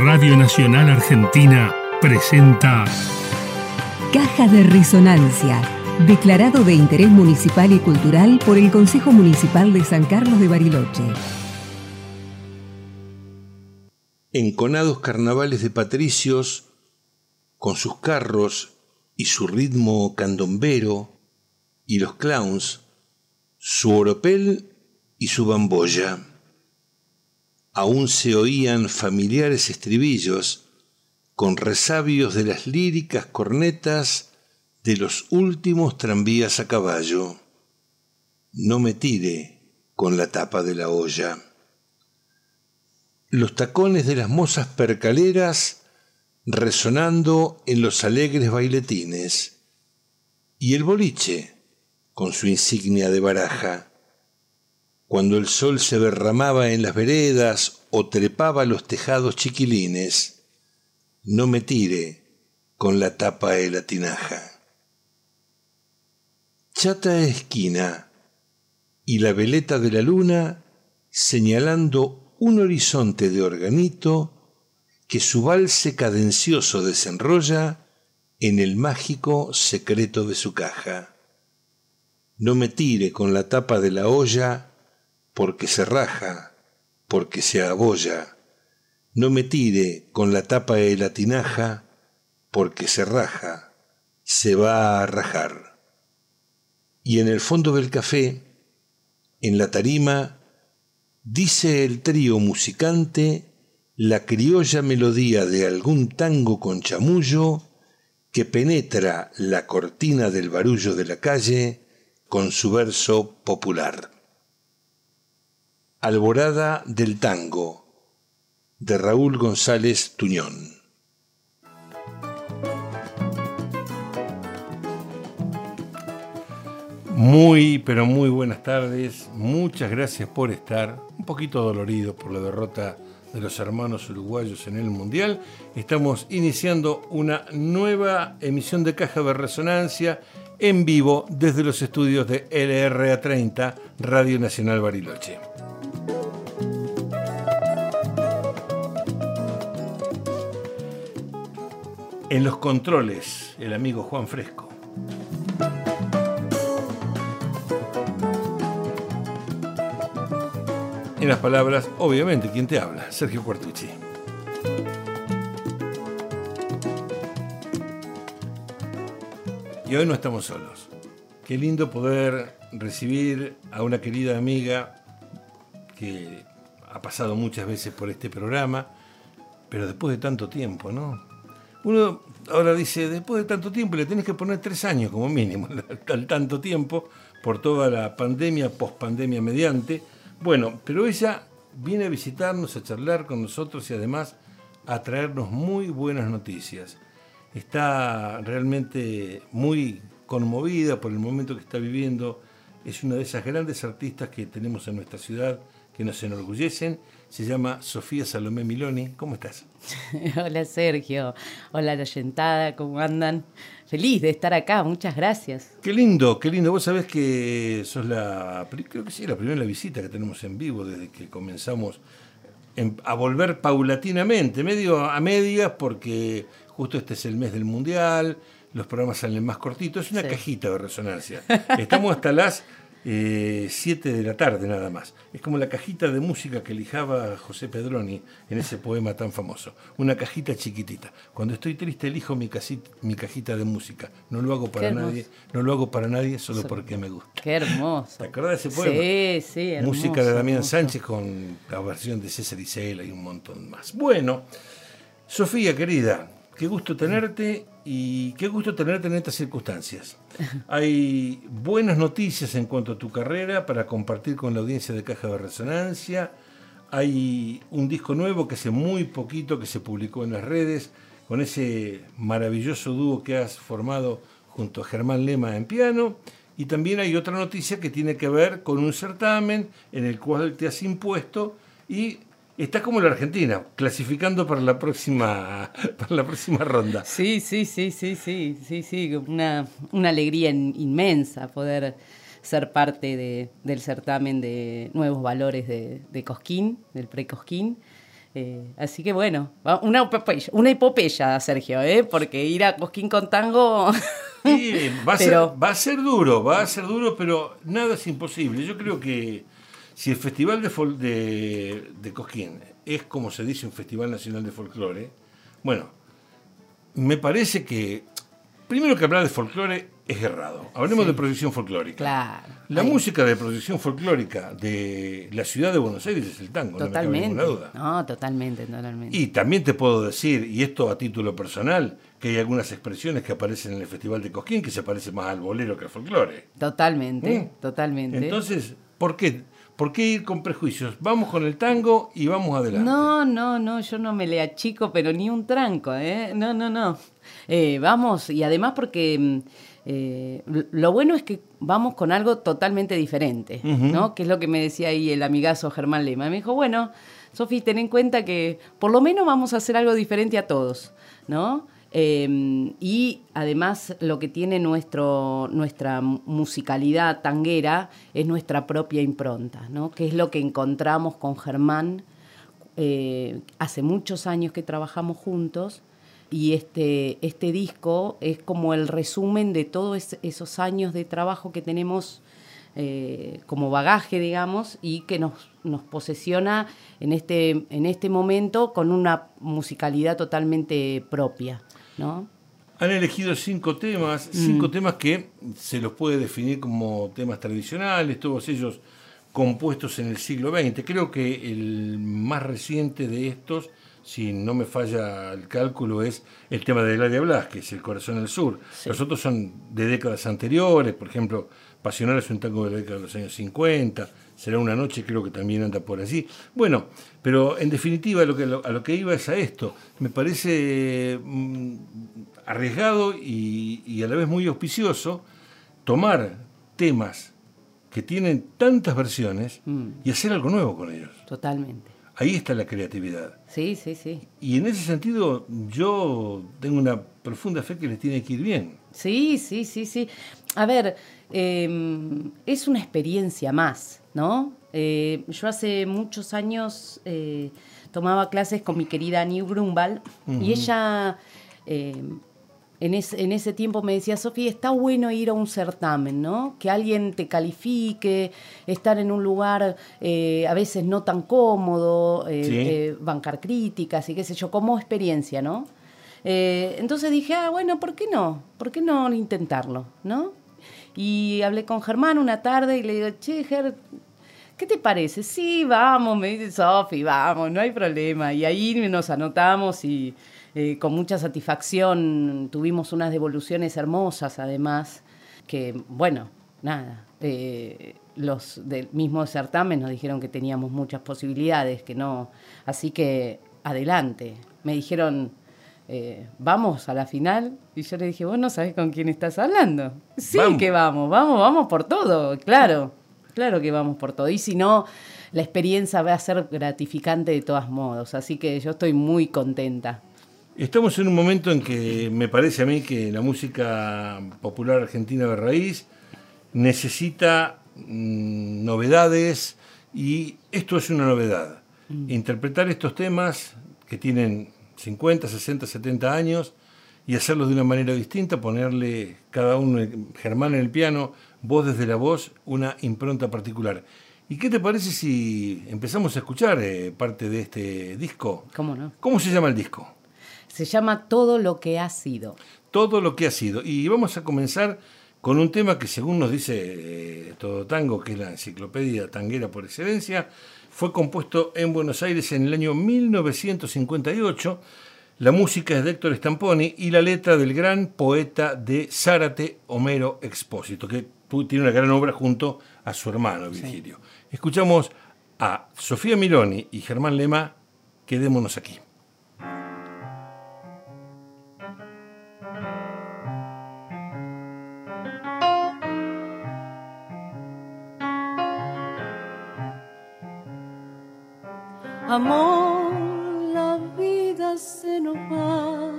Radio Nacional Argentina presenta Caja de Resonancia, declarado de interés municipal y cultural por el Consejo Municipal de San Carlos de Bariloche. Enconados carnavales de patricios, con sus carros y su ritmo candombero, y los clowns, su oropel y su bamboya. Aún se oían familiares estribillos con resabios de las líricas cornetas de los últimos tranvías a caballo. No me tire con la tapa de la olla. Los tacones de las mozas percaleras resonando en los alegres bailetines, y el boliche con su insignia de baraja. Cuando el sol se derramaba en las veredas o trepaba los tejados chiquilines, no me tire con la tapa de la tinaja. Chata esquina y la veleta de la luna señalando un horizonte de organito que su valse cadencioso desenrolla en el mágico secreto de su caja. No me tire con la tapa de la olla porque se raja, porque se abolla. No me tire con la tapa de la tinaja porque se raja, se va a rajar. Y en el fondo del café, en la tarima, dice el trío musicante la criolla melodía de algún tango con chamullo que penetra la cortina del barullo de la calle con su verso popular. Alborada del tango, de Raúl González Tuñón. Muy, pero muy buenas tardes. Muchas gracias por estar. Un poquito dolorido por la derrota de los hermanos uruguayos en el Mundial. Estamos iniciando una nueva emisión de Caja de Resonancia en vivo desde los estudios de LRA30, Radio Nacional Bariloche. En los controles, el amigo Juan Fresco. En las palabras, obviamente, ¿quién te habla? Sergio Cuartucci. Y hoy no estamos solos. Qué lindo poder recibir a una querida amiga que ha pasado muchas veces por este programa, pero después de tanto tiempo, ¿no? Uno ahora dice, después de tanto tiempo le tenés que poner 3 años como mínimo, al tanto tiempo, por toda la pandemia, pospandemia mediante. Bueno, pero ella viene a visitarnos, a charlar con nosotros y además a traernos muy buenas noticias. Está realmente muy conmovida por el momento que está viviendo. Es una de esas grandes artistas que tenemos en nuestra ciudad que nos enorgullecen. Se llama Sofía Salomé Miloni. ¿Cómo estás? Hola Sergio, hola la oyentada, ¿cómo andan? Feliz de estar acá, muchas gracias. Qué lindo, qué lindo. Vos sabés que sos creo que sí, la primera visita que tenemos en vivo desde que comenzamos a volver paulatinamente, medio a medias, porque justo este es el mes del Mundial, los programas salen más cortitos, es una cajita de resonancia. Estamos hasta las 7 de la tarde nada más. Es como la cajita de música que elijaba José Pedroni en ese poema tan famoso. Una cajita chiquitita. Cuando estoy triste elijo mi cajita de música. No lo hago para nadie, no lo hago para nadie, solo porque me gusta. Qué hermoso. ¿Te acordás de ese poema? Sí, hermoso. Música de Damián hermoso. Sánchez con la versión de César Isela y un montón más. Bueno, Sofía querida, qué gusto tenerte y qué gusto tenerte en estas circunstancias. Hay buenas noticias en cuanto a tu carrera para compartir con la audiencia de Caja de Resonancia. Hay un disco nuevo que hace muy poquito que se publicó en las redes con ese maravilloso dúo que has formado junto a Germán Lema en piano. Y también hay otra noticia que tiene que ver con un certamen en el cual te has impuesto y estás como la Argentina, clasificando para la próxima ronda. Sí. Una alegría inmensa poder ser parte del certamen de Nuevos Valores de Cosquín, del Pre-Cosquín. Así que bueno, una epopeya, Sergio, porque ir a Cosquín con tango... Sí, va a ser duro, pero nada es imposible. Yo creo que si el Festival de Cosquín es, como se dice, un Festival Nacional de Folclore, bueno, me parece que primero que hablar de folclore es errado. Hablemos de proyección folclórica. Claro. La música de proyección folclórica de la ciudad de Buenos Aires es el tango, Totalmente. No me cabe ninguna duda. No, totalmente. Y también te puedo decir, y esto a título personal, que hay algunas expresiones que aparecen en el Festival de Cosquín que se parecen más al bolero que al folclore. Totalmente. Entonces, ¿por qué? ¿Por qué ir con prejuicios? Vamos con el tango y vamos adelante. No, yo no me le achico, pero ni un tranco, No. Vamos, y además porque lo bueno es que vamos con algo totalmente diferente, ¿no? Que es lo que me decía ahí el amigazo Germán Lema. Me dijo, bueno, Sofi, ten en cuenta que por lo menos vamos a hacer algo diferente a todos, ¿no? Y además lo que tiene nuestra musicalidad tanguera es nuestra propia impronta, ¿no? Que es lo que encontramos con Germán. Hace muchos años que trabajamos juntos y este disco es como el resumen de todos esos años de trabajo que tenemos como bagaje, digamos, y que nos posesiona en este momento con una musicalidad totalmente propia, ¿no? Han elegido 5 temas, 5 temas que se los puede definir como temas tradicionales, todos ellos compuestos en el siglo XX. Creo que el más reciente de estos, si no me falla el cálculo, es el tema de Eladia Blas, que es El Corazón del Sur. Sí. Los otros son de décadas anteriores, por ejemplo, Pasional es un tango de la década de los años 50, Será una noche, creo que también anda por allí. Bueno, pero en definitiva a lo que iba es a esto. Me parece arriesgado y a la vez muy auspicioso tomar temas que tienen tantas versiones y hacer algo nuevo con ellos. Totalmente. Ahí está la creatividad. Sí. Y en ese sentido yo tengo una profunda fe que les tiene que ir bien. Sí. A ver, es una experiencia más, ¿no? Yo hace muchos años tomaba clases con mi querida Ani Grunwald y ella en ese tiempo me decía, Sofi, está bueno ir a un certamen, ¿no? Que alguien te califique, estar en un lugar a veces no tan cómodo, bancar críticas y qué sé yo, como experiencia, ¿no? Entonces dije, bueno, ¿por qué no? ¿Por qué no intentarlo, no? Y hablé con Germán una tarde y le digo, che, Ger, ¿qué te parece? Sí, vamos, me dice Sofi, vamos, no hay problema. Y ahí nos anotamos y con mucha satisfacción tuvimos unas devoluciones hermosas, además, que, bueno, nada, los del mismo certamen nos dijeron que teníamos muchas posibilidades, que no, así que adelante. Me dijeron, vamos a la final, y yo le dije, vos no sabés con quién estás hablando. Sí, vamos. Que vamos por todo, claro que vamos por todo, y si no, la experiencia va a ser gratificante de todos modos, así que yo estoy muy contenta. Estamos en un momento en que me parece a mí que la música popular argentina de raíz necesita novedades, y esto es una novedad. Interpretar estos temas que tienen 50, 60, 70 años y hacerlos de una manera distinta, ponerle cada uno, Germán en el piano, vos desde la voz, una impronta particular. ¿Y qué te parece si empezamos a escuchar parte de este disco? ¿Cómo no? ¿Cómo se llama el disco? Se llama Todo lo que ha sido. Todo lo que ha sido. Y vamos a comenzar con un tema que, según nos dice Todo Tango, que es la enciclopedia tanguera por excelencia, fue compuesto en Buenos Aires en el año 1958. La música es de Héctor Stamponi y la letra del gran poeta de Zárate, Homero Expósito, que tiene una gran obra junto a su hermano Virgilio. Sí. Escuchamos a Sofía Miloni y Germán Lema, Quedémonos aquí. Amor, la vida se nos va,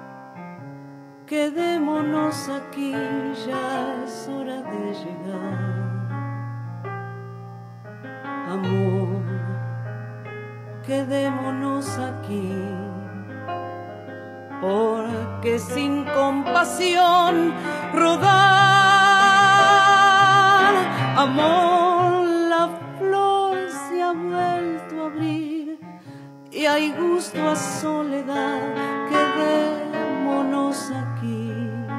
quedémonos aquí, ya es hora de llegar. Amor, quedémonos aquí, porque sin compasión rodar, amor, la flor se ha vuelto a abrir y hay gusto a soledad, quedémonos aquí.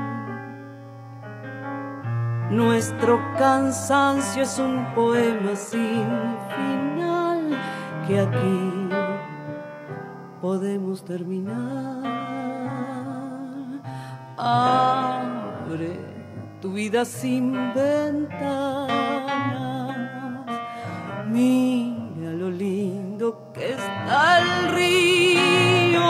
Nuestro cansancio es un poema sin final que aquí podemos terminar. Abre tu vida sin ventanas, mira lo lindo que está el río,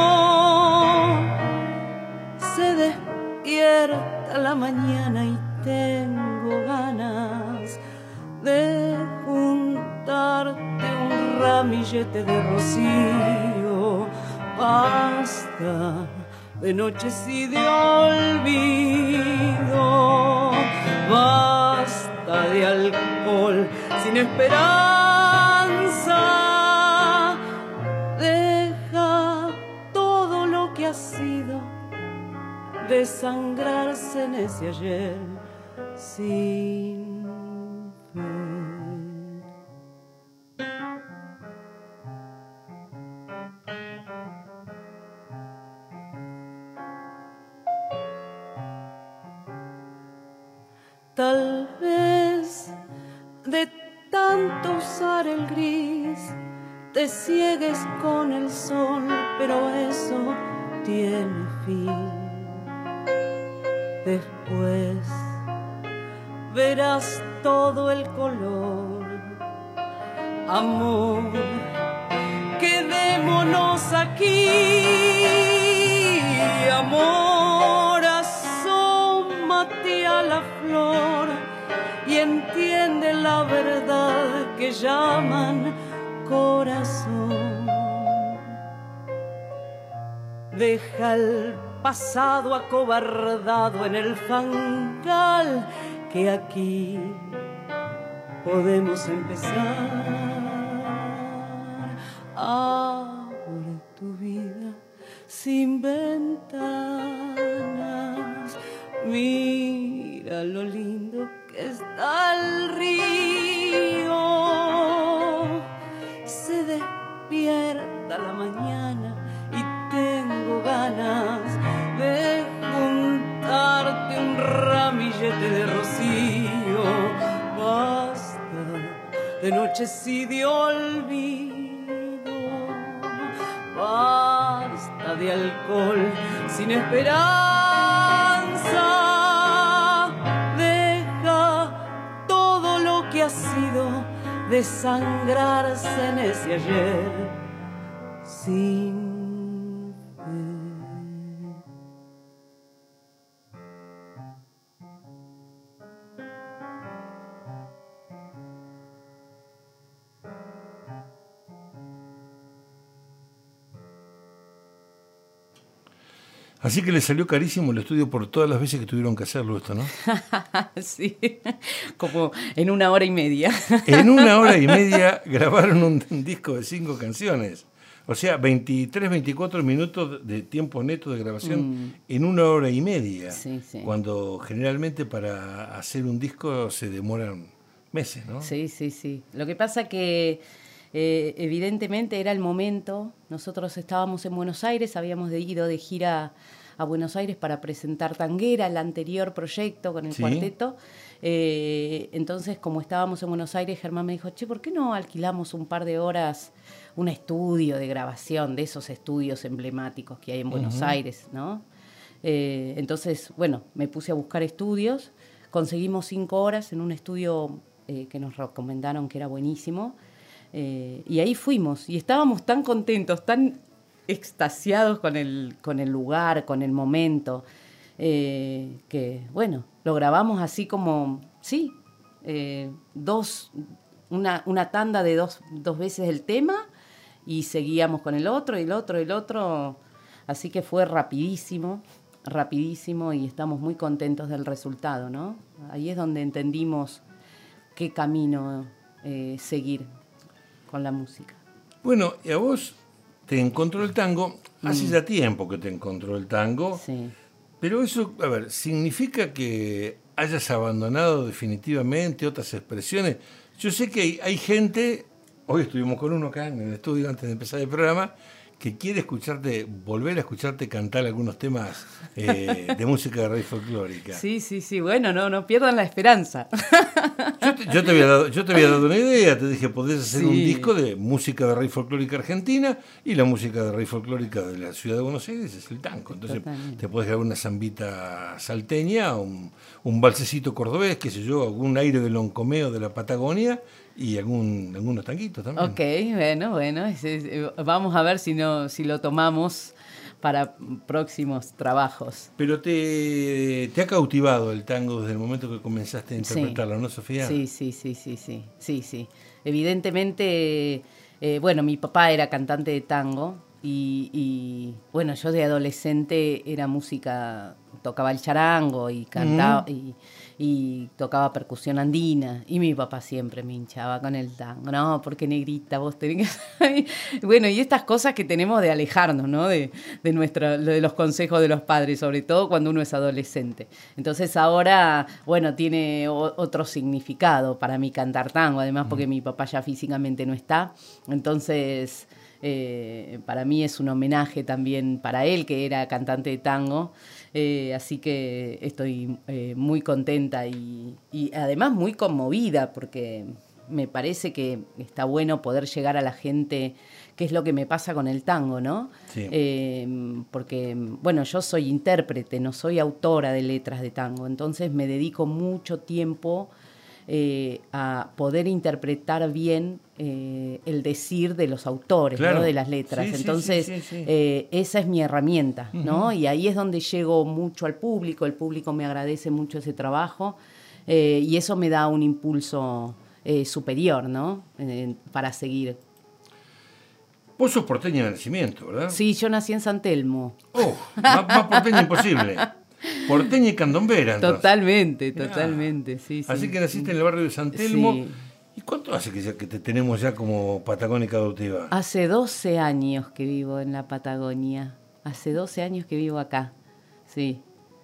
se despierta la mañana y tengo ganas de juntarte un ramillete de rocío. Basta de noches y de olvido, basta de alcohol sin esperanza. Deja todo lo que ha sido, desangrarse en ese ayer sin fe. Tal vez de tanto usar el gris te ciegues con el sol, pero eso tiene fin. Después verás todo el color. Amor, quedémonos aquí. Amor, asómate a la flor y entiende la verdad que llaman corazón. Deja el pasado acobardado en el fangal, que aquí podemos empezar. Abre tu vida sin ventanas, mira lo lindo que está el río, se despierta la mañana y tengo ganas de juntarte un ramillete de rocío. Basta de noches y de olvido, basta de alcohol sin esperanza. Deja todo lo que ha sido, desangrarse en ese ayer sin Así que le salió carísimo el estudio por todas las veces que tuvieron que hacerlo esto, ¿no? Sí, como en 1 hora y media. En 1 hora y media grabaron un disco de 5 canciones. O sea, 23, 24 minutos de tiempo neto de grabación en 1 hora y media. Sí, sí. Cuando generalmente para hacer un disco se demoran meses, ¿no? Sí, sí, sí. Lo que pasa que evidentemente era el momento. Nosotros estábamos en Buenos Aires, habíamos ido de gira a Buenos Aires para presentar Tanguera, el anterior proyecto con el cuarteto. Entonces, como estábamos en Buenos Aires, Germán me dijo, che, ¿por qué no alquilamos un par de horas un estudio de grabación, de esos estudios emblemáticos que hay en Buenos Aires, ¿no? Entonces, bueno, me puse a buscar estudios, conseguimos 5 horas en un estudio que nos recomendaron que era buenísimo, y ahí fuimos, y estábamos tan contentos, tan extasiados con el lugar, con el momento, que, bueno, lo grabamos así como, sí, una tanda de dos veces el tema, y seguíamos con el otro, y el otro, así que fue rapidísimo, y estamos muy contentos del resultado, ¿no? Ahí es donde entendimos qué camino seguir con la música. Bueno, y a vos te encontró el tango, hace ya tiempo que te encontró el tango, Sí. pero eso, a ver, ¿significa que hayas abandonado definitivamente otras expresiones? Yo sé que hay gente, hoy estuvimos con uno acá en el estudio antes de empezar el programa, que quiere escucharte, volver a escucharte cantar algunos temas de música de raíz folclórica. Sí, sí, sí. Bueno, no pierdan la esperanza. Yo te había dado una idea, te dije, podés hacer un disco de música de raíz folclórica argentina y la música de raíz folclórica de la ciudad de Buenos Aires es el tango. Entonces Totalmente. te podés grabar una zambita salteña, un valsecito cordobés, qué sé yo, algún aire de loncomeo de la Patagonia y algunos tanguitos también. Ok, bueno. Vamos a ver si lo tomamos para próximos trabajos. Pero te ha cautivado el tango desde el momento que comenzaste a interpretarlo, ¿no, Sofía? Sí. Evidentemente, bueno, mi papá era cantante de tango y bueno, yo de adolescente era música, tocaba el charango y cantaba y tocaba percusión andina y mi papá siempre me hinchaba con el tango. No, porque negrita, vos tenés que... Bueno, y estas cosas que tenemos de alejarnos, ¿no? De los consejos de los padres, sobre todo cuando uno es adolescente. Entonces ahora, bueno, tiene otro significado para mí cantar tango, además porque mi papá ya físicamente no está. Entonces, para mí es un homenaje también para él, que era cantante de tango. Así que estoy muy contenta y además muy conmovida porque me parece que está bueno poder llegar a la gente, que es lo que me pasa con el tango, ¿no? Sí. Porque, bueno, yo soy intérprete, no soy autora de letras de tango, entonces me dedico mucho tiempo a poder interpretar bien el decir de los autores, claro, ¿no? De las letras. Sí, Entonces, sí. Esa es mi herramienta, ¿no? Y ahí es donde llego mucho al público, el público me agradece mucho ese trabajo y eso me da un impulso superior, ¿no? Para seguir. Vos sos porteña de nacimiento, ¿verdad? Sí, yo nací en San Telmo. Más porteña imposible. Porteña y candombera, entonces. Totalmente, sí. Así que naciste en el barrio de San Telmo. Sí. ¿Y cuánto hace que te tenemos ya como patagónica adoptiva? Hace 12 años que vivo en la Patagonia. Hace 12 años que vivo acá. Sí.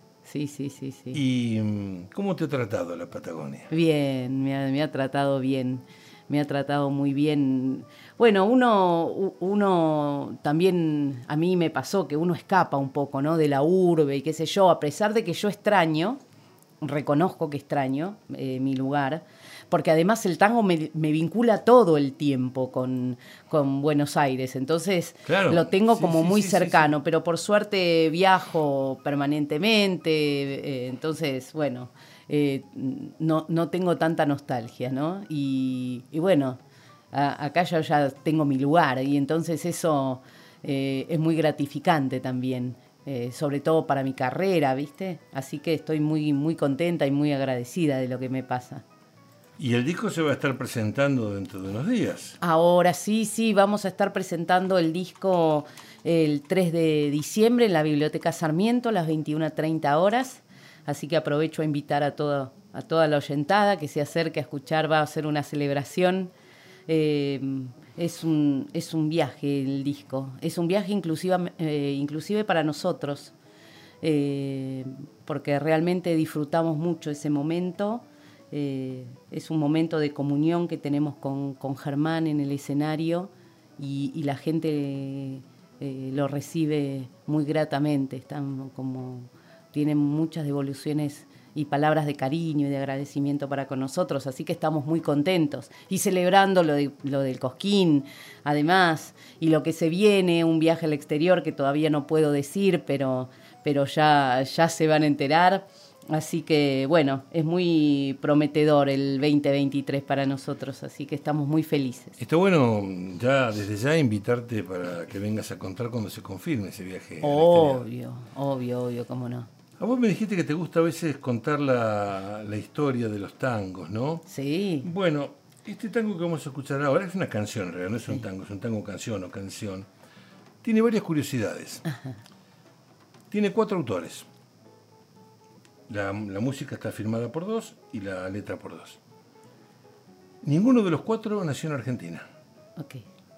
¿Y cómo te ha tratado la Patagonia? Bien, me ha tratado bien. Me ha tratado muy bien. Bueno, uno también, a mí me pasó que uno escapa un poco, ¿no? De la urbe y qué sé yo, a pesar de que yo reconozco que extraño mi lugar, porque además el tango me vincula todo el tiempo con Buenos Aires, entonces claro, lo tengo como muy cercano, sí. pero por suerte viajo permanentemente, entonces, bueno... no tengo tanta nostalgia, ¿no? Y bueno, acá yo ya tengo mi lugar y entonces eso es muy gratificante también, sobre todo para mi carrera, ¿viste? Así que estoy muy, muy contenta y muy agradecida de lo que me pasa. Y el disco se va a estar presentando dentro de unos días. Ahora sí, vamos a estar presentando el disco el 3 de diciembre en la Biblioteca Sarmiento a las 21:30 horas. Así que aprovecho a invitar a toda la oyentada que se acerque a escuchar, va a ser una celebración. Es un viaje el disco, es un viaje inclusive para nosotros, porque realmente disfrutamos mucho ese momento. Es un momento de comunión que tenemos con Germán en el escenario y la gente lo recibe muy gratamente, están tienen muchas devoluciones y palabras de cariño y de agradecimiento para con nosotros, así que estamos muy contentos y celebrando lo del Cosquín, además, y lo que se viene, un viaje al exterior que todavía no puedo decir, pero ya se van a enterar, así que bueno, es muy prometedor el 2023 para nosotros, así que estamos muy felices. Está bueno desde ya invitarte para que vengas a contar cuando se confirme ese viaje. Obvio, cómo no. A vos me dijiste que te gusta a veces contar la historia de los tangos, ¿no? Sí. Bueno, este tango que vamos a escuchar ahora es una canción, en realidad no es un tango, es un tango canción o canción. Tiene varias curiosidades. Ajá. Tiene 4 autores. La música está firmada por 2 y la letra por 2. Ninguno de los 4 nació en Argentina. Ok.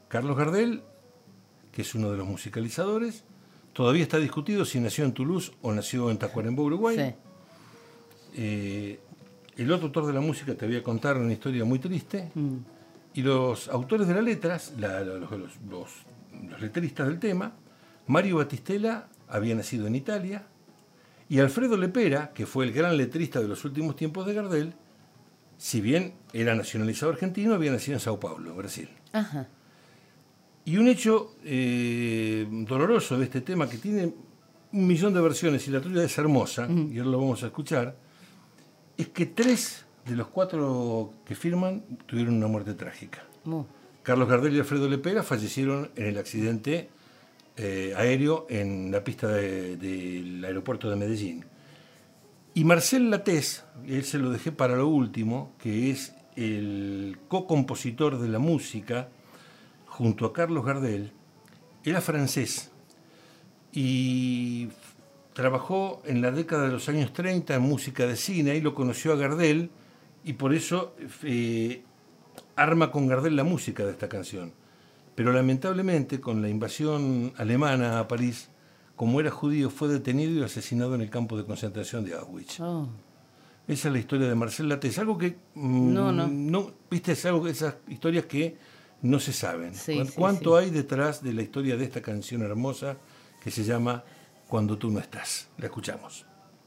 Carlos Gardel, que es uno de los musicalizadores, todavía está discutido si nació en Toulouse o nació en Tacuarembó, Uruguay. Sí. El otro autor de la música, te voy a contar una historia muy triste. Y los autores de las letras, los letristas del tema, Mario Battistella había nacido en Italia, y Alfredo Lepera, que fue el gran letrista de los últimos tiempos de Gardel, si bien era nacionalizado argentino, había nacido en Sao Paulo, Brasil. Ajá. Y un hecho doloroso de este tema, que tiene 1 millón de versiones y la tuya es hermosa, y ahora lo vamos a escuchar, es que 3 de los 4 que firman tuvieron una muerte trágica. Carlos Gardel y Alfredo Lepera fallecieron en el accidente aéreo en la pista del aeropuerto de Medellín. Y Marcel Lattès, él se lo dejé para lo último, que es el co-compositor de la música junto a Carlos Gardel, era francés y trabajó en la década de los años 30 en música de cine, y lo conoció a Gardel, y por eso arma con Gardel la música de esta canción. Pero lamentablemente, con la invasión alemana a París, como era judío, fue detenido y asesinado en el campo de concentración de Auschwitz. Esa es la historia de Marcel Lattès. Algo que no viste, es algo, esas historias que no se saben. Sí, ¿Cuánto hay detrás de la historia de esta canción hermosa que se llama Cuando tú no estás? La escuchamos.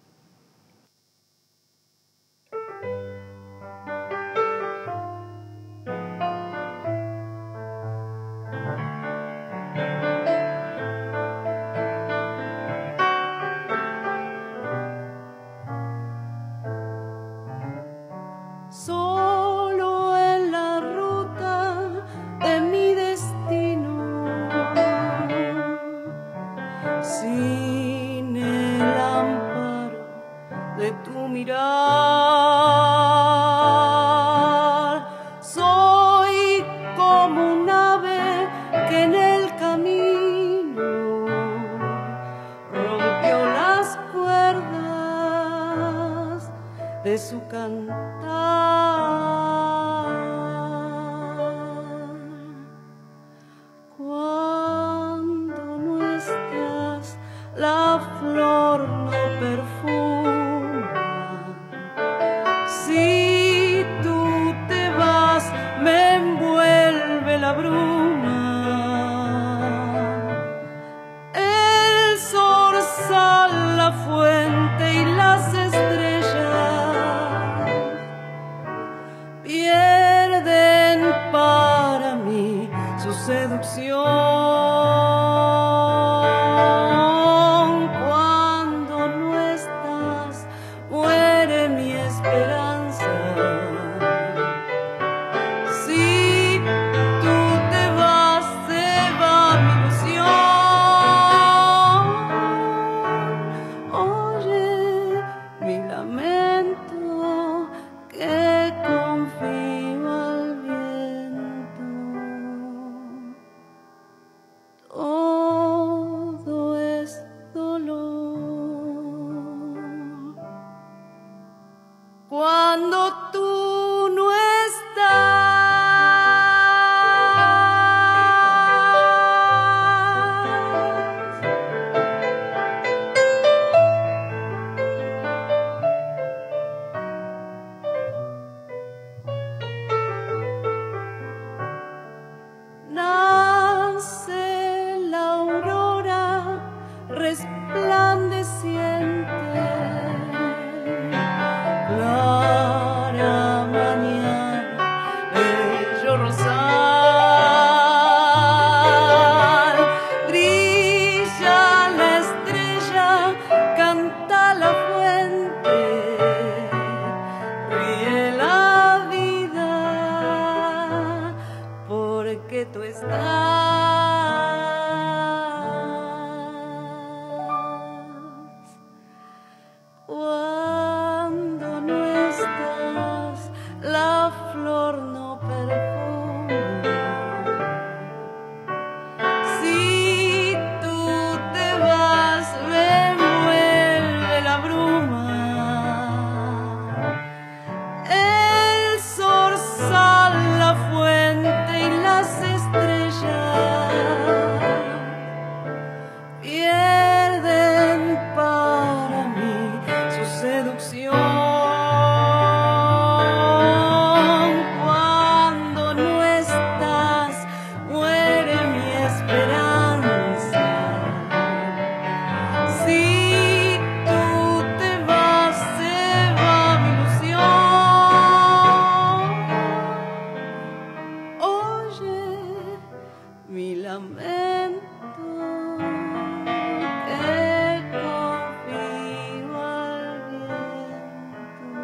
Solo en la ruta de mi destino, sin el amparo de tu mirar, soy como un ave que en el camino rompió las cuerdas de su cantar. Cuando no estás, la flor no perfuma. Si tú te vas, me envuelve la bruma. El zorzal, la fuente y las estrellas pierden para mí su seducción. Cuando no estás, muere mi esperanza. Si tú te vas, se va mi ilusión. Oye mi lamento, que confío al viento. Todo es dolor. Cuando tú no nace la aurora resplandeciente, clara mañana, bello rosal, brilla la estrella, canta la fuente, ríe la vida, porque tú estás. Cuando no estás, la flor no perfuma. Si tú te vas, me envuelve la bruma. El zorzal, la fuente y las estrellas lamento que confío al viento.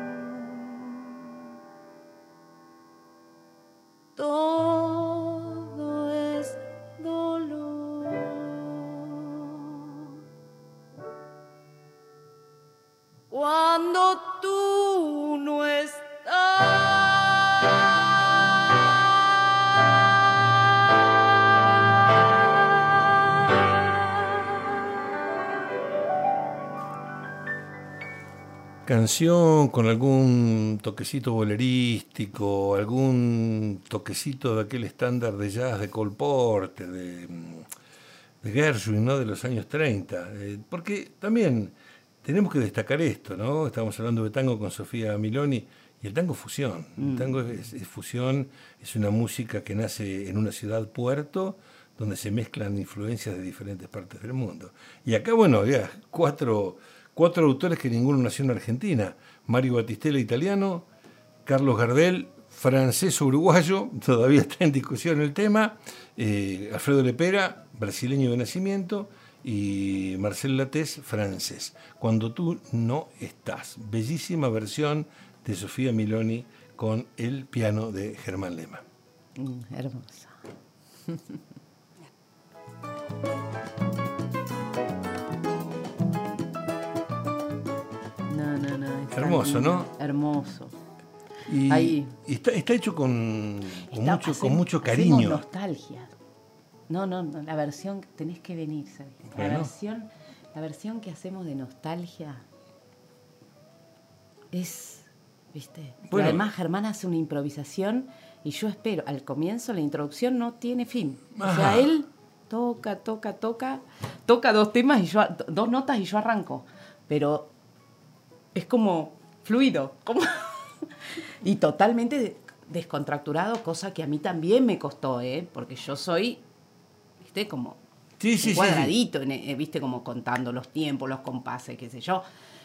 Todo es dolor. Cuando tú no Canción con algún toquecito bolerístico, algún toquecito de aquel estándar de jazz de Cole Porter, de Gershwin, ¿no? De los años 30. Porque también tenemos que destacar esto, ¿no? Estamos hablando de tango con Sofía Miloni, y el tango es fusión. El tango es fusión, es una música que nace en una ciudad puerto, donde se mezclan influencias de diferentes partes del mundo. Y acá, bueno, había cuatro autores que ninguno nació en Argentina. Mario Battistella, italiano; Carlos Gardel, francés o uruguayo, todavía está en discusión el tema; Alfredo Lepera, brasileño de nacimiento; y Marcel Latés, francés. Cuando tú no estás. Bellísima versión de Sofía Miloni con el piano de Germán Lema. Hermosa. No. Hermoso, ¿no? Hermoso. Y Ahí. está hecho con mucho Hacemos cariño. nostalgia. No, la versión, tenés que venir, ¿sabes? Bueno. La versión que hacemos de nostalgia es, ¿viste? Bueno. Y además Germán hace una improvisación y yo espero, al comienzo la introducción no tiene fin. Ajá. O sea, él toca dos temas y dos notas y yo arranco. Pero es como fluido, y totalmente descontracturado, cosa que a mí también me costó, porque yo soy, ¿viste? Como Sí. cuadradito, ¿viste? Como contando los tiempos, los compases, qué sé yo.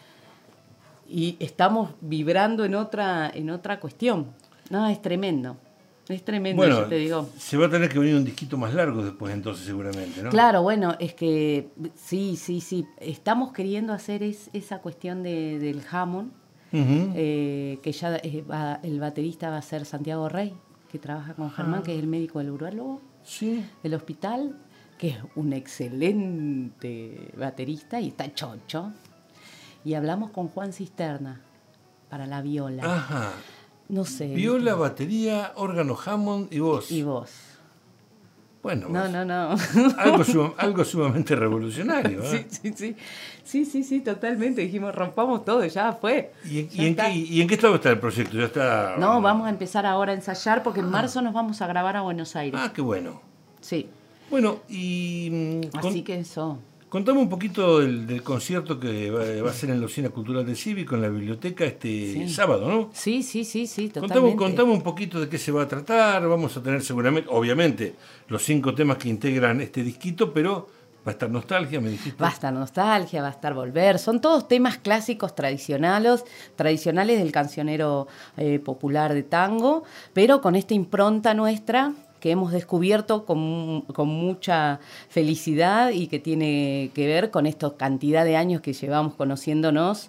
Y estamos vibrando en otra cuestión. No, es tremendo. Es tremendo, Bueno, yo te digo. se va a tener que venir un disquito más largo después, entonces, seguramente, ¿no? Claro, bueno, es que sí. Estamos queriendo hacer esa cuestión del Hammond, Uh-huh. que ya el baterista va a ser Santiago Rey, que trabaja con Germán, que es el médico del urólogo Sí. del hospital, que es un excelente baterista y está chocho. Y hablamos con Juan Cisterna para la viola. Ajá. No sé. Viola, batería, órgano Hammond y voz. Y vos. Bueno, No. algo sumamente revolucionario, ¿eh? Sí, totalmente. Dijimos, rompamos todo, ya fue. ¿Y en qué estado está el proyecto? ¿Ya está? No, vamos a empezar ahora a ensayar porque en marzo nos vamos a grabar a Buenos Aires. Ah, qué bueno. Sí. Bueno, y Así que eso. contame un poquito del concierto que va a ser en la Oficina Cultural del Cívico, en la biblioteca, sábado, ¿no? Sí, totalmente. Contame un poquito de qué se va a tratar. Vamos a tener seguramente, obviamente, los 5 temas que integran este disquito, pero va a estar nostalgia, me dijiste. Va a estar nostalgia, va a estar volver. Son todos temas clásicos tradicionales del cancionero popular de tango, pero con esta impronta nuestra que hemos descubierto con mucha felicidad y que tiene que ver con esta cantidad de años que llevamos conociéndonos,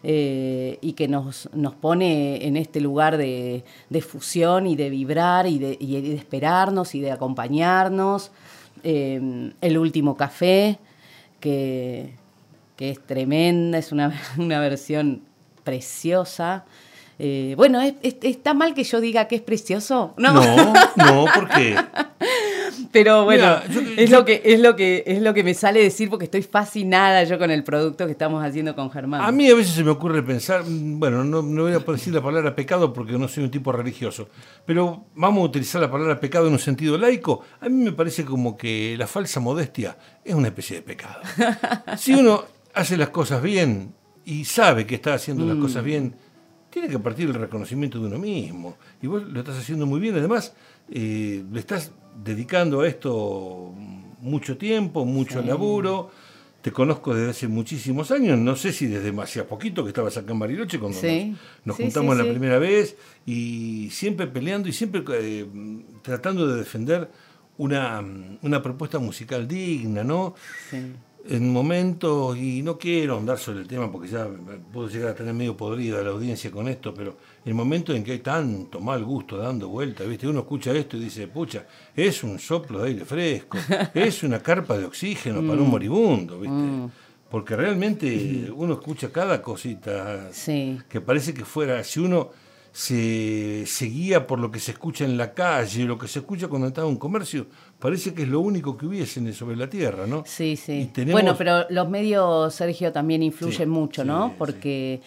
y que nos pone en este lugar de fusión y de vibrar y de esperarnos y de acompañarnos. El último café, que es tremenda, es una versión preciosa. Bueno, ¿está mal que yo diga que es precioso? No, ¿por qué? Pero bueno, Mira, es lo que me sale decir porque estoy fascinada yo con el producto que estamos haciendo con Germán. A mí a veces se me ocurre pensar, bueno, no voy a decir la palabra pecado porque no soy un tipo religioso, pero vamos a utilizar la palabra pecado en un sentido laico. A mí me parece como que la falsa modestia es una especie de pecado. Si uno hace las cosas bien y sabe que está haciendo las cosas bien, tiene que partir del reconocimiento de uno mismo. Y vos lo estás haciendo muy bien. Además, le estás dedicando a esto mucho tiempo, mucho laburo. Te conozco desde hace muchísimos años. No sé si desde hace poquito que estabas acá en Bariloche cuando nos juntamos la primera vez. Y siempre peleando y siempre tratando de defender una propuesta musical digna, ¿no? Sí. En momentos, y no quiero ahondar sobre el tema porque ya puedo llegar a tener medio podrida la audiencia con esto, pero en momentos en que hay tanto mal gusto dando vueltas, ¿viste? Uno escucha esto y dice, pucha, es un soplo de aire fresco, es una carpa de oxígeno para un moribundo, ¿viste? Porque realmente uno escucha cada cosita que parece que fuera, si uno se guía por lo que se escucha en la calle, lo que se escucha cuando está en un comercio, parece que es lo único que hubiese sobre la tierra, ¿no? Sí, sí. Y tenemos... Bueno, pero los medios, Sergio, también influyen mucho, ¿no? Sí, porque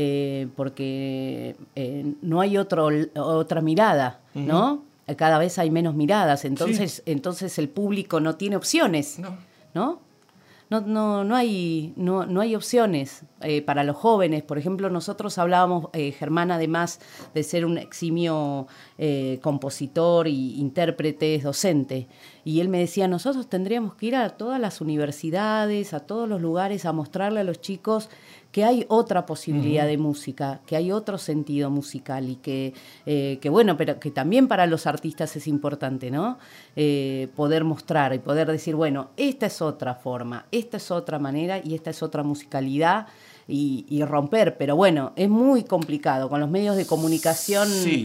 no hay otra mirada, ¿no? Cada vez hay menos miradas, entonces el público no tiene opciones, ¿no? No hay opciones para los jóvenes. Por ejemplo, nosotros hablábamos, Germán, además de ser un eximio compositor y intérprete, es docente. Y él me decía, nosotros tendríamos que ir a todas las universidades, a todos los lugares, a mostrarle a los chicos que hay otra posibilidad de música, que hay otro sentido musical y que bueno, pero que también para los artistas es importante, ¿no? Poder mostrar y poder decir, bueno, esta es otra forma, esta es otra manera y esta es otra musicalidad y romper. Pero bueno, es muy complicado con los medios de comunicación,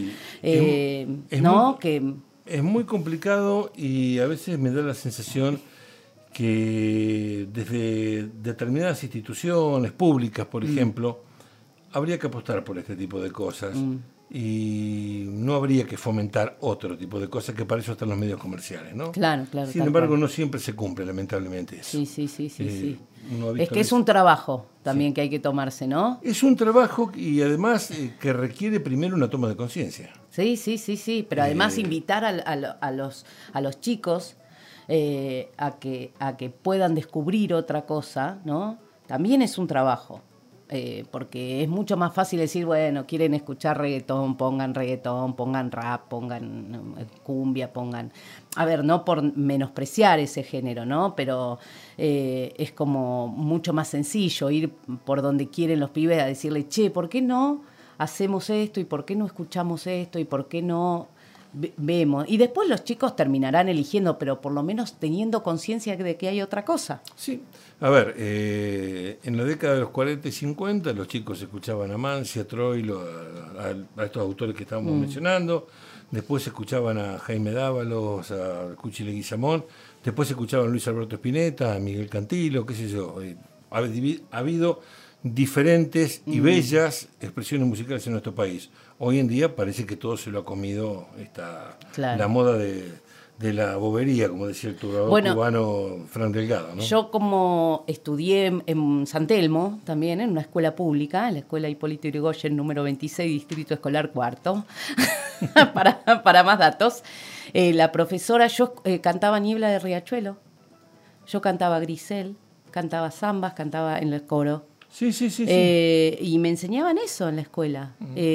¿no? Es muy complicado y a veces me da la sensación que desde determinadas instituciones públicas, por ejemplo, habría que apostar por este tipo de cosas y no habría que fomentar otro tipo de cosas, que para eso están los medios comerciales, ¿no? Claro. Sin embargo, no siempre se cumple, lamentablemente, eso. Sí. Es que es un trabajo también que hay que tomarse, ¿no? Es un trabajo y además que requiere primero una toma de conciencia. Sí, pero además invitar a los chicos a que puedan descubrir otra cosa, ¿no? También es un trabajo, porque es mucho más fácil decir, bueno, quieren escuchar reggaetón, pongan rap, pongan cumbia, pongan... A ver, no por menospreciar ese género, ¿no? Pero es como mucho más sencillo ir por donde quieren los pibes a decirle, che, ¿por qué no hacemos esto? ¿Y por qué no escuchamos esto? ¿Y por qué no vemos? Y después los chicos terminarán eligiendo, pero por lo menos teniendo conciencia de que hay otra cosa. Sí, a ver, en la década de los 40 y 50 los chicos escuchaban a Mansi, a Troilo, a estos autores que estábamos mencionando, después escuchaban a Jaime Dávalos, a Cuchi Leguizamón, después escuchaban a Luis Alberto Spinetta, a Miguel Cantilo, qué sé yo. Ha habido diferentes y bellas expresiones musicales en nuestro país. Hoy en día parece que todo se lo ha comido la moda de la bobería, como decía el trovador cubano Fran Delgado, ¿no? Yo como estudié en San Telmo, también en una escuela pública, en la escuela Hipólito Yrigoyen, número 26, Distrito Escolar Cuarto, para más datos, la profesora, yo cantaba Niebla de Riachuelo, yo cantaba Grisel, cantaba zambas, cantaba en el coro. Sí. Y me enseñaban eso en la escuela.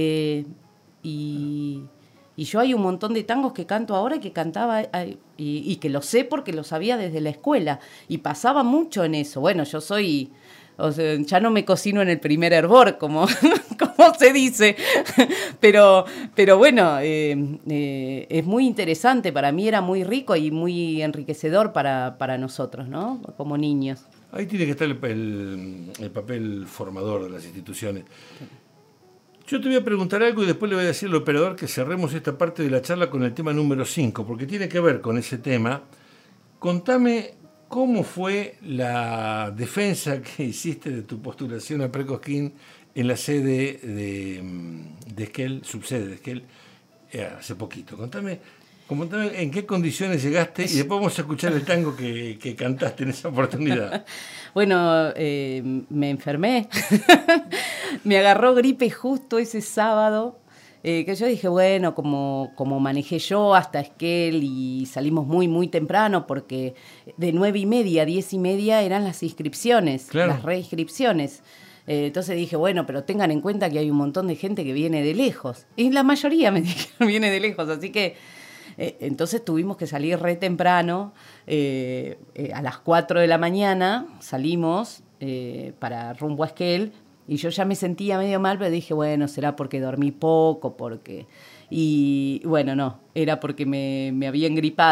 Y yo hay un montón de tangos que canto ahora y que cantaba y que lo sé porque lo sabía desde la escuela. Y pasaba mucho en eso. Bueno, yo soy... O sea, ya no me cocino en el primer hervor, como se dice. Pero bueno, es muy interesante. Para mí era muy rico y muy enriquecedor para nosotros, ¿no? Como niños. Ahí tiene que estar el papel formador de las instituciones. Yo te voy a preguntar algo y después le voy a decir al operador que cerremos esta parte de la charla con el tema número 5, porque tiene que ver con ese tema. Contame cómo fue la defensa que hiciste de tu postulación a Precosquín en la sede de Esquel, subsede de Esquel, hace poquito. Contame en qué condiciones llegaste y después vamos a escuchar el tango que cantaste en esa oportunidad. Bueno, me enfermé. Me agarró gripe justo ese sábado, que yo dije, bueno, como manejé yo hasta Esquel y salimos muy, muy temprano porque de 9:30 a 10:30 eran las inscripciones, claro, las reinscripciones. Entonces dije, bueno, pero tengan en cuenta que hay un montón de gente que viene de lejos. Y la mayoría me dijeron viene de lejos, así que entonces tuvimos que salir re temprano, a las 4 de la mañana salimos para rumbo a Esquel y yo ya me sentía medio mal, pero dije, bueno, será porque dormí poco, y bueno, no, era porque me había engripado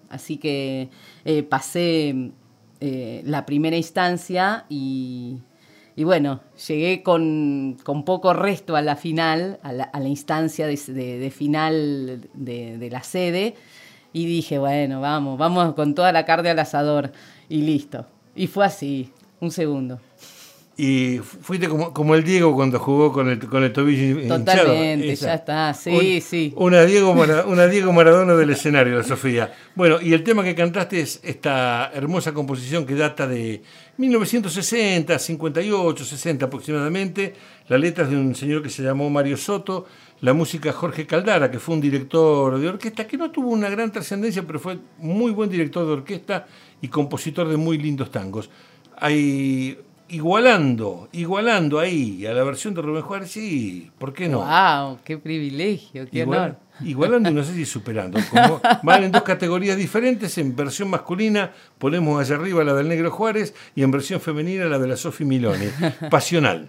Así que pasé la primera instancia y bueno, llegué con poco resto a la final, a la instancia de final de la sede, y dije, bueno, vamos con toda la carne al asador, y listo. Y fue así, un segundo. Y fuiste como el Diego cuando jugó con el tobillo hinchado. Totalmente, ya está, sí. Una Diego Maradona del escenario, la Sofía. Bueno, y el tema que cantaste es esta hermosa composición que data de 1960, 58, 60 aproximadamente. La letra es de un señor que se llamó Mario Soto, la música Jorge Caldara, que fue un director de orquesta que no tuvo una gran trascendencia, pero fue muy buen director de orquesta y compositor de muy lindos tangos. Hay... Igualando ahí a la versión de Rubén Juárez, sí, ¿por qué no? ¡Wow! ¡Qué privilegio! ¡Qué honor! Igualando y no sé si superando. Como van en dos categorías diferentes, en versión masculina ponemos allá arriba la del Negro Juárez y en versión femenina la de la Sofi Miloni. Pasional.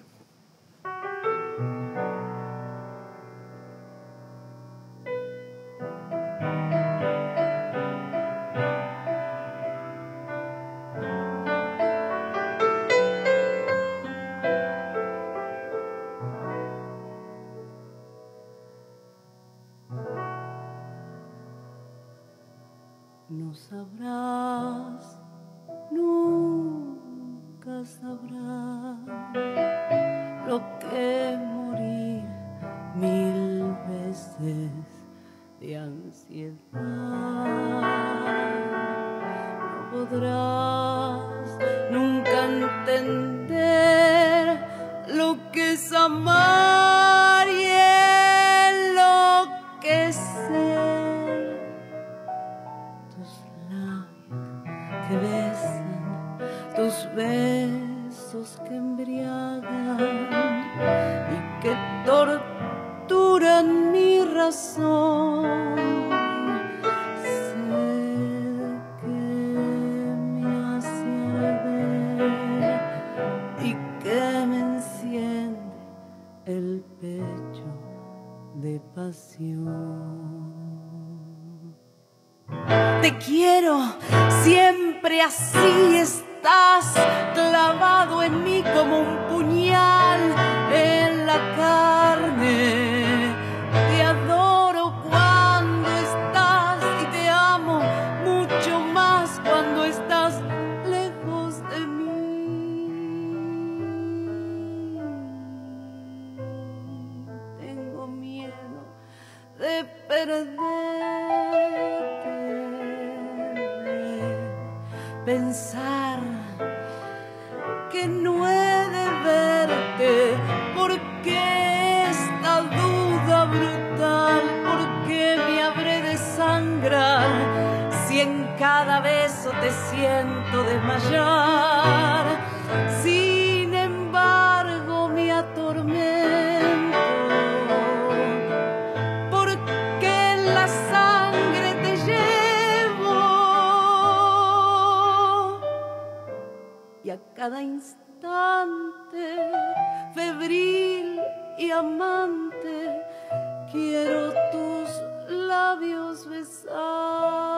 No sabrás, nunca sabrás lo que es morir 1000 veces de ansiedad. No podrás nunca entender lo que es amar y enloquecer. Que besan, tus besos que embriagan y que torturan mi razón. Sé que me hace arder y que me enciende el pecho de pasión. Te quiero, siempre así estás, clavado en mí como un puñal en la carne. Te adoro cuando estás y te amo mucho más cuando estás lejos de mí. Tengo miedo de perderte, pensar que no he de verte, porque esta duda brutal, porque me habré de sangrar si en cada beso te siento desmayar. Sin embargo me atormento, porque en la sangre te llevo y a cada instante, febril y amante, quiero tus labios besar.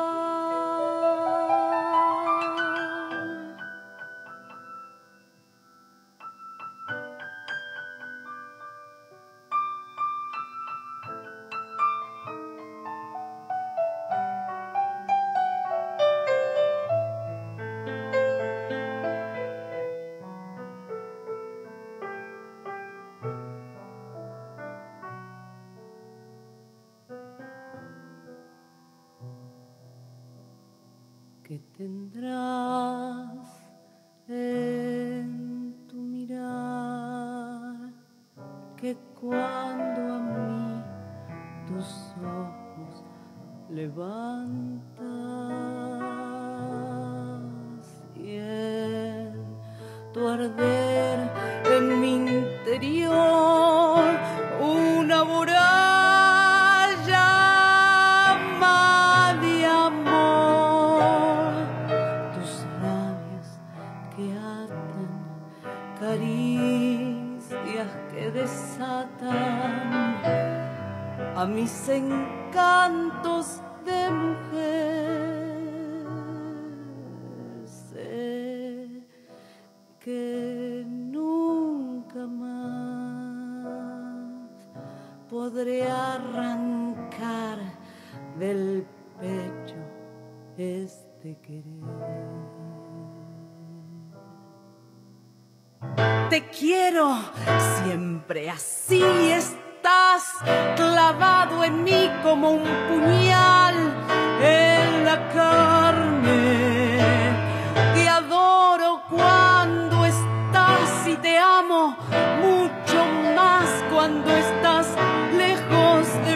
Que tendrás en tu mirar, que cuando a mí tus ojos levantas y en tu arder en mi interior una muralla de amor, tus labios que atan, caricias que desatan a mis encantos de mujer. de querer. Te quiero siempre así, estás clavado en mí como un puñal en la carne. Te adoro cuando estás y te amo mucho más cuando estás lejos de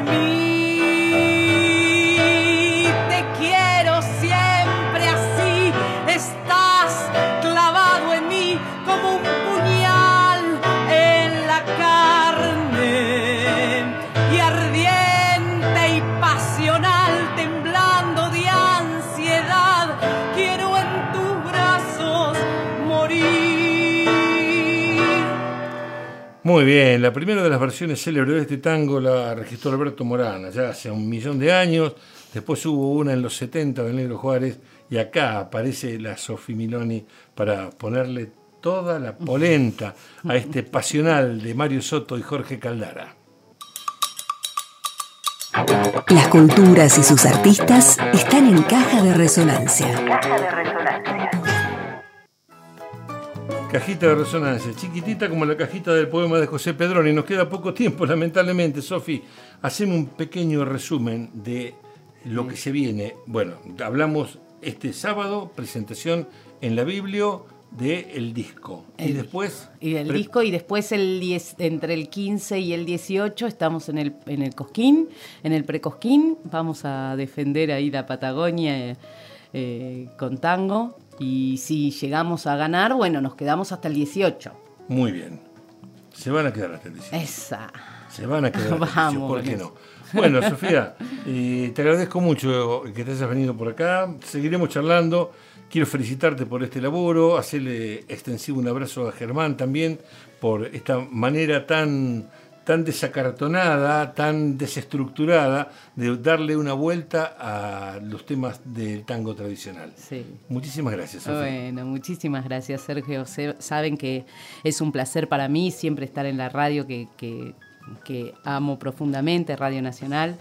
mí. Te quiero siempre así, estás clavado en mí como un puñal en la carne, y ardiente y pasional, temblando de ansiedad, quiero en tus brazos morir. Muy bien, la primera de las versiones célebres de este tango la registró Alberto Morán, ya hace 1.000.000 de años. Después hubo una en los 70 del Negro Juárez, y acá aparece la Sofi Miloni para ponerle toda la polenta a este pasional de Mario Soto y Jorge Caldara. Las culturas y sus artistas están en Caja de Resonancia. Caja de Resonancia. Cajita de resonancia, chiquitita como la cajita del poema de José Pedroni. Nos queda poco tiempo, lamentablemente. Sofi, haceme un pequeño resumen de lo que se viene. Bueno, hablamos este sábado, presentación en la Biblio del disco. Y después... Y del disco, y después entre el 15 y el 18 estamos en el Cosquín, en el Precosquín. Vamos a defender ahí la Patagonia con tango. Y si llegamos a ganar, bueno, nos quedamos hasta el 18. Muy bien. Se van a quedar hasta el 18. Esa. Se van a quedar hasta el 18, ¿por qué no? Vamos. Bueno, Sofía, te agradezco mucho que te hayas venido por acá. Seguiremos charlando. Quiero felicitarte por este laboro, hacerle extensivo un abrazo a Germán también por esta manera tan desacartonada, tan desestructurada de darle una vuelta a los temas del tango tradicional. Sí. Muchísimas gracias, Sofía. Bueno, muchísimas gracias, Sergio. Saben que es un placer para mí siempre estar en la radio que amo profundamente, Radio Nacional.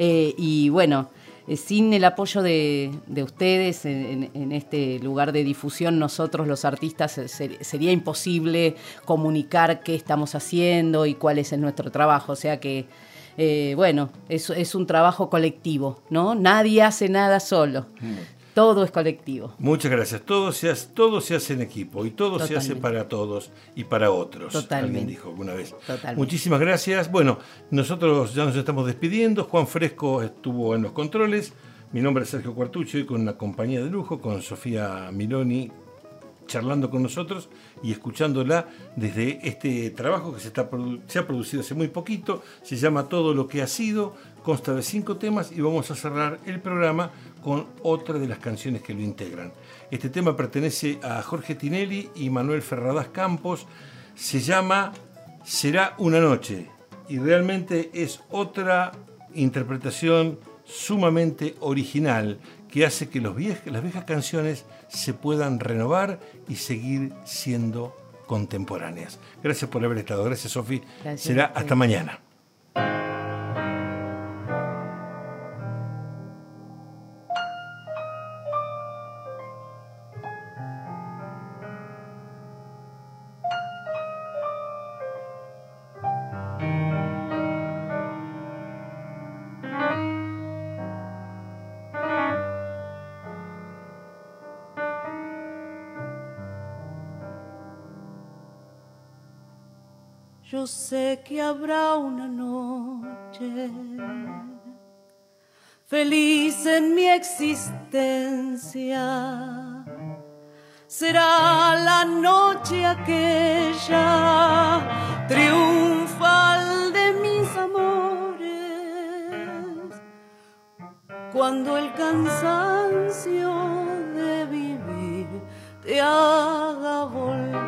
Y bueno, sin el apoyo de ustedes en este lugar de difusión, nosotros los artistas sería imposible comunicar qué estamos haciendo y cuál es nuestro trabajo. O sea que, bueno, es un trabajo colectivo, ¿no? Nadie hace nada solo. Todo es colectivo. Muchas gracias. Todo se hace en equipo y todo se hace para todos y para otros. Totalmente. Alguien dijo alguna vez. Totalmente. Muchísimas gracias. Bueno, nosotros ya nos estamos despidiendo. Juan Fresco estuvo en los controles. Mi nombre es Sergio Cuartucho y con una compañía de lujo, con Sofía Miloni, charlando con nosotros y escuchándola desde este trabajo que se ha producido hace muy poquito. Se llama Todo lo que ha sido, consta de 5 temas y vamos a cerrar el programa con otra de las canciones que lo integran. Este tema pertenece a Jorge Tinelli y Manuel Ferradas Campos. Se llama Será una noche y realmente es otra interpretación sumamente original que hace que las viejas canciones se puedan renovar y seguir siendo contemporáneas. Gracias por haber estado. Gracias, Sofi. Será hasta mañana. Yo sé que habrá una noche feliz en mi existencia. Será la noche aquella triunfal de mis amores, cuando el cansancio de vivir te haga volver.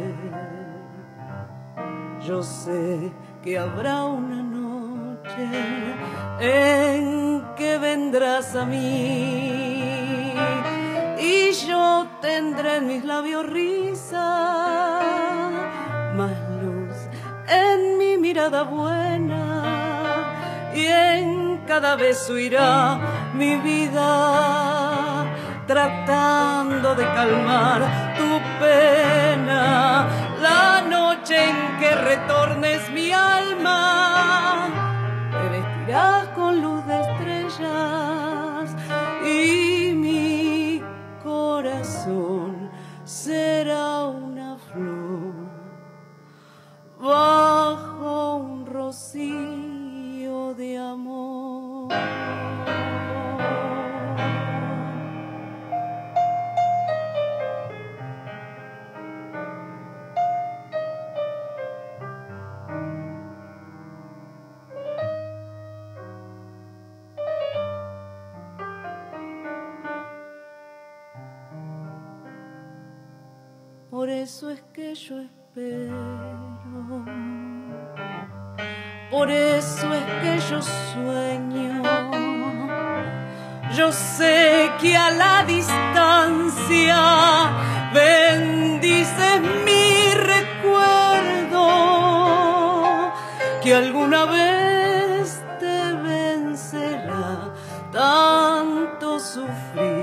Yo sé que habrá una noche en que vendrás a mí y yo tendré en mis labios risa, más luz en mi mirada buena y en cada beso irá mi vida. tratando de calmar tu pena. La noche en que retornes mi alma, te vestirás con luz de estrellas y mi corazón será una flor bajo un rocío de amor. Por eso es que yo espero, por eso es que yo sueño. Yo sé que a la distancia bendices mi recuerdo, que alguna vez te vencerá tanto sufrir.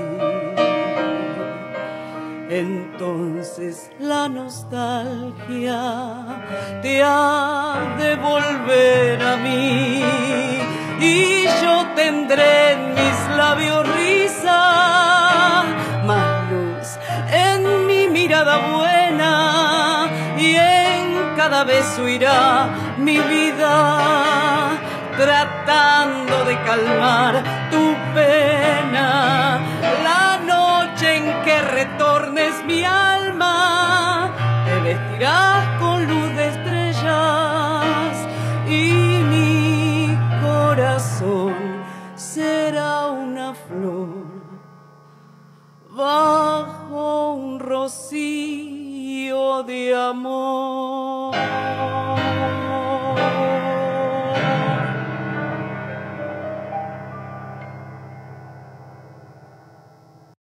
Entonces la nostalgia te ha de volver a mí y yo tendré en mis labios risa, más luz en mi mirada buena y en cada beso irá mi vida tratando de calmar tu pena. La noche en que retornes mi alma, te vestirás con luz de estrellas y mi corazón será una flor bajo un rocío de amor.